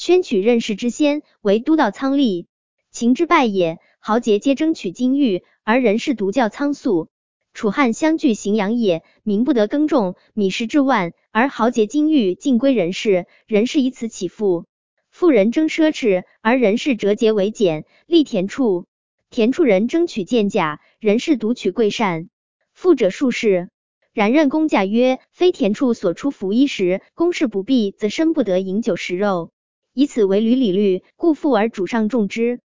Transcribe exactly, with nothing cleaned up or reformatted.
宣取任氏之先，为都道仓吏，秦之败也。豪杰皆争取金玉，而人氏独较仓粟。楚汉相距荥阳也，民不得耕种，米食至万，而豪杰金玉尽归人氏，人氏以此起富。富人争奢侈，而人氏折节为俭，立田畜。田畜人争取贱价，人氏独取贵善。富者数世。然任公价曰：非田畜所出服衣食，公事不必，则身不得饮酒食肉。以此为履礼律，故富而主上重之。